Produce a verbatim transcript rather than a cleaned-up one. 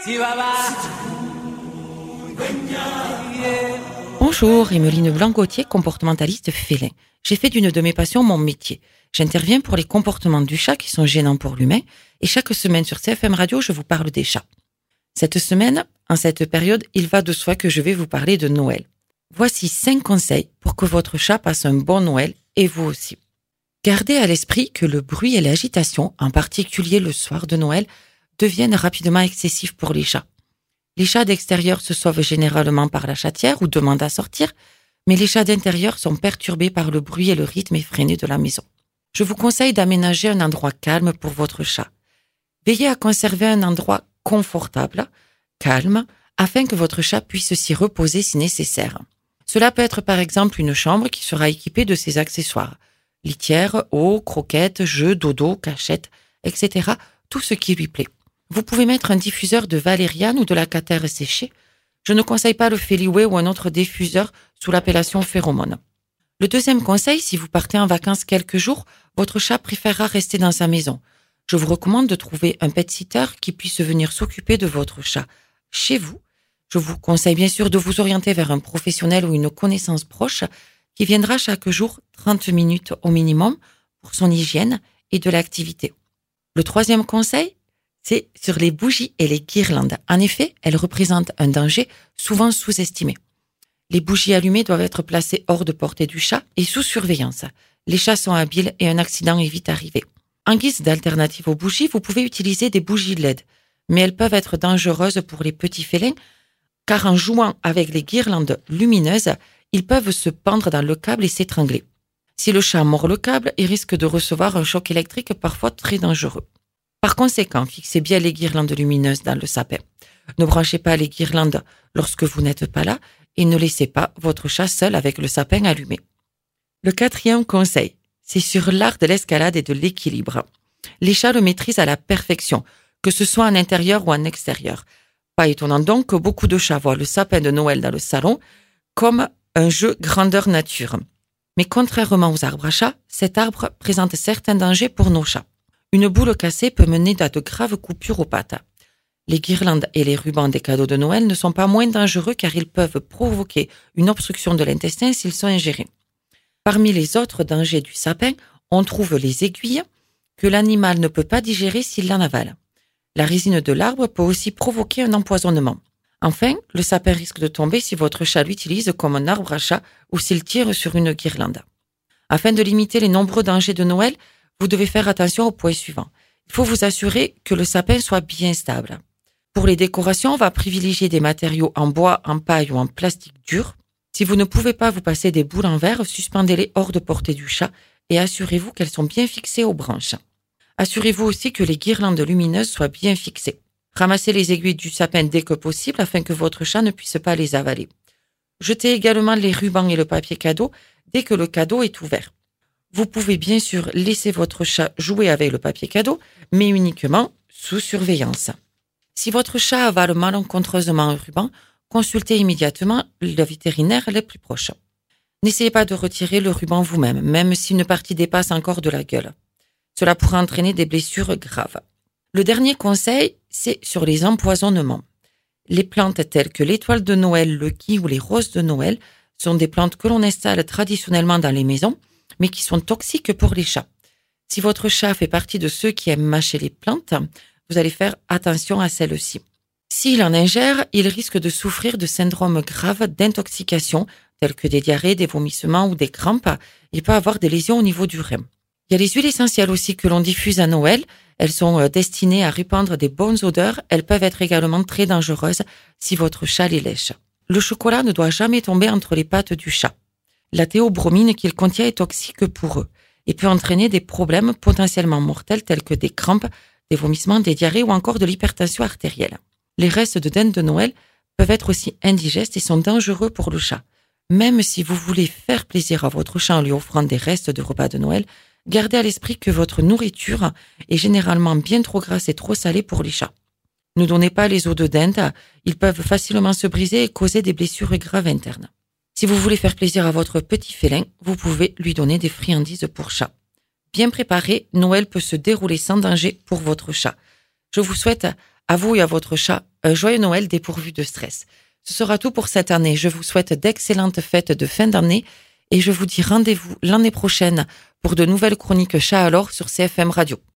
Bonjour, Emeline Blanc-Gauthier, comportementaliste félin. J'ai fait d'une de mes passions mon métier. J'interviens pour les comportements du chat qui sont gênants pour l'humain et chaque semaine sur C F M Radio, je vous parle des chats. Cette semaine, en cette période, il va de soi que je vais vous parler de Noël. Voici cinq conseils pour que votre chat passe un bon Noël et vous aussi. Gardez à l'esprit que le bruit et l'agitation, en particulier le soir de Noël, deviennent rapidement excessifs pour les chats. Les chats d'extérieur se sauvent généralement par la chatière ou demandent à sortir, mais les chats d'intérieur sont perturbés par le bruit et le rythme effréné de la maison. Je vous conseille d'aménager un endroit calme pour votre chat. Veillez à conserver un endroit confortable, calme, afin que votre chat puisse s'y reposer si nécessaire. Cela peut être par exemple une chambre qui sera équipée de ses accessoires. Litière, eau, croquettes, jeux, dodo, cachette, et cetera. Tout ce qui lui plaît. Vous pouvez mettre un diffuseur de valériane ou de la catère séchée. Je ne conseille pas le Feliway ou un autre diffuseur sous l'appellation phéromone. Le deuxième conseil, si vous partez en vacances quelques jours, votre chat préférera rester dans sa maison. Je vous recommande de trouver un pet-sitter qui puisse venir s'occuper de votre chat chez vous. Je vous conseille bien sûr de vous orienter vers un professionnel ou une connaissance proche qui viendra chaque jour trente minutes au minimum pour son hygiène et de l'activité. Le troisième conseil, c'est sur les bougies et les guirlandes. En effet, elles représentent un danger souvent sous-estimé. Les bougies allumées doivent être placées hors de portée du chat et sous surveillance. Les chats sont habiles et un accident est vite arrivé. En guise d'alternative aux bougies, vous pouvez utiliser des bougies L E D, mais elles peuvent être dangereuses pour les petits félins car en jouant avec les guirlandes lumineuses, ils peuvent se pendre dans le câble et s'étrangler. Si le chat mord le câble, il risque de recevoir un choc électrique parfois très dangereux. Par conséquent, fixez bien les guirlandes lumineuses dans le sapin. Ne branchez pas les guirlandes lorsque vous n'êtes pas là et ne laissez pas votre chat seul avec le sapin allumé. Le quatrième conseil, c'est sur l'art de l'escalade et de l'équilibre. Les chats le maîtrisent à la perfection, que ce soit en intérieur ou en extérieur. Pas étonnant donc que beaucoup de chats voient le sapin de Noël dans le salon comme un jeu grandeur nature. Mais contrairement aux arbres à chats, cet arbre présente certains dangers pour nos chats. Une boule cassée peut mener à de graves coupures aux pattes. Les guirlandes et les rubans des cadeaux de Noël ne sont pas moins dangereux car ils peuvent provoquer une obstruction de l'intestin s'ils sont ingérés. Parmi les autres dangers du sapin, on trouve les aiguilles que l'animal ne peut pas digérer s'il en avale. La résine de l'arbre peut aussi provoquer un empoisonnement. Enfin, le sapin risque de tomber si votre chat l'utilise comme un arbre à chat ou s'il tire sur une guirlande. Afin de limiter les nombreux dangers de Noël, vous devez faire attention au point suivant. Il faut vous assurer que le sapin soit bien stable. Pour les décorations, on va privilégier des matériaux en bois, en paille ou en plastique dur. Si vous ne pouvez pas vous passer des boules en verre, suspendez-les hors de portée du chat et assurez-vous qu'elles sont bien fixées aux branches. Assurez-vous aussi que les guirlandes lumineuses soient bien fixées. Ramassez les aiguilles du sapin dès que possible afin que votre chat ne puisse pas les avaler. Jetez également les rubans et le papier cadeau dès que le cadeau est ouvert. Vous pouvez bien sûr laisser votre chat jouer avec le papier cadeau, mais uniquement sous surveillance. Si votre chat avale malencontreusement un ruban, consultez immédiatement le vétérinaire le plus proche. N'essayez pas de retirer le ruban vous-même, même si une partie dépasse encore de la gueule. Cela pourrait entraîner des blessures graves. Le dernier conseil, c'est sur les empoisonnements. Les plantes telles que l'étoile de Noël, le gui ou les roses de Noël sont des plantes que l'on installe traditionnellement dans les maisons, mais qui sont toxiques pour les chats. Si votre chat fait partie de ceux qui aiment mâcher les plantes, vous allez faire attention à celles-ci. S'il en ingère, il risque de souffrir de syndromes graves d'intoxication, tels que des diarrhées, des vomissements ou des crampes. Il peut avoir des lésions au niveau du rein. Il y a les huiles essentielles aussi que l'on diffuse à Noël. Elles sont destinées à répandre des bonnes odeurs. Elles peuvent être également très dangereuses si votre chat les lèche. Le chocolat ne doit jamais tomber entre les pattes du chat. La théobromine qu'il contient est toxique pour eux et peut entraîner des problèmes potentiellement mortels tels que des crampes, des vomissements, des diarrhées ou encore de l'hypertension artérielle. Les restes de dinde de Noël peuvent être aussi indigestes et sont dangereux pour le chat. Même si vous voulez faire plaisir à votre chat en lui offrant des restes de repas de Noël, gardez à l'esprit que votre nourriture est généralement bien trop grasse et trop salée pour les chats. Ne donnez pas les os de dinde, ils peuvent facilement se briser et causer des blessures graves internes. Si vous voulez faire plaisir à votre petit félin, vous pouvez lui donner des friandises pour chat. Bien préparé, Noël peut se dérouler sans danger pour votre chat. Je vous souhaite à vous et à votre chat un joyeux Noël dépourvu de stress. Ce sera tout pour cette année. Je vous souhaite d'excellentes fêtes de fin d'année et je vous dis rendez-vous l'année prochaine pour de nouvelles chroniques chat alors sur C F M Radio.